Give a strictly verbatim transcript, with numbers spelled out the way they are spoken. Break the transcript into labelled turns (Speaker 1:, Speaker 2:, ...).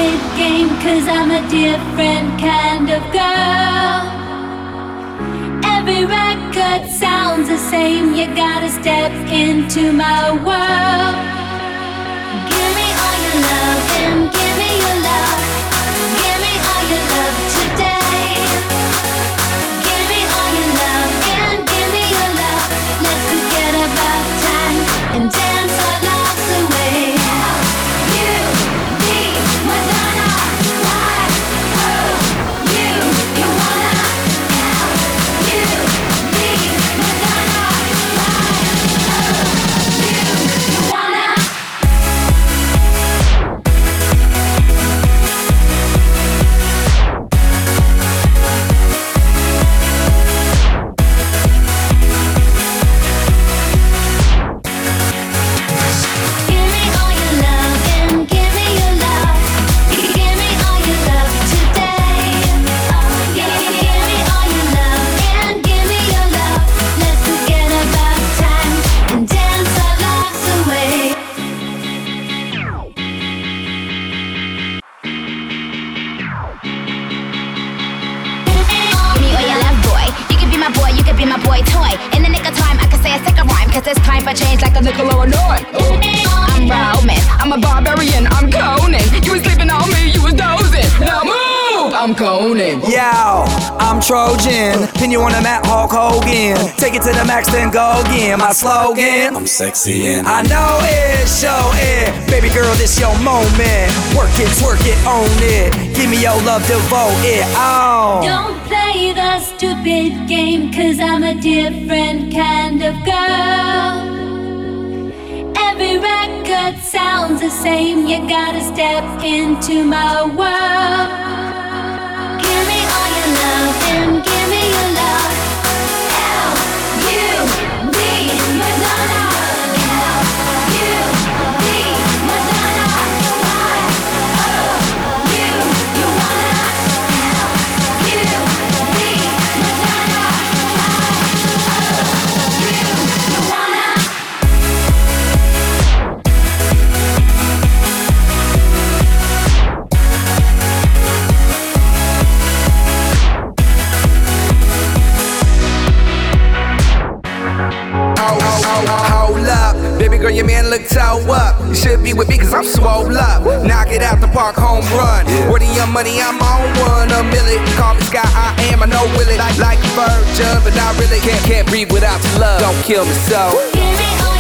Speaker 1: stupid game, 'cause I'm a different kind of girl. Every record sounds the same, you gotta step into my world. Give me all your love and give me your love. Give me all your love today. Give me all your love and give me your love. Let's forget about time and dance our lives away. You, me, Madonna, why, who, you, you wanna now. You, me, Madonna, why, who, you, you wanna. Give me all your love and give me your love. Give me all your love today. Give me all your love and give me your love. Let's forget about time and dance our lives away.
Speaker 2: Give me all your love, boy. You can be my boy, you can be my boy toy. In the nick of time, I can say a second rhyme, 'cause it's time for change like a nickel or a noise. I'm Roman, I'm a barbarian, I'm Conan. You was sleeping on me, you was dozing. Now move, I'm Conan.
Speaker 3: Yo, I'm Trojan, pin you on the mat, Hulk Hogan. Take it to the max, then go again. My slogan, I'm sexy and I know it, show it. Baby girl, this your moment. Work it, twerk it, own it. Give me your love, devote it. Oh,
Speaker 1: Don't play the stupid game, 'cause I'm a different kind of girl. Every record sounds the same, you gotta step into my world. Give me all your love and give me your love. L, you, me, Madonna. L, you, me, Madonna. Why, oh, you, you wanna. L, you, me, Madonna. Why, oh, you, you wanna.
Speaker 4: Hold up, baby girl, your man look toe up. You should be with me 'cause I'm swole up. Knock it out the park, home run. Where the young money, I'm on one. A million, call me Sky, I am, I know Willie. Like, like a virgin, but not really. Can't, can't breathe without your love. Don't kill me so.
Speaker 1: Give me all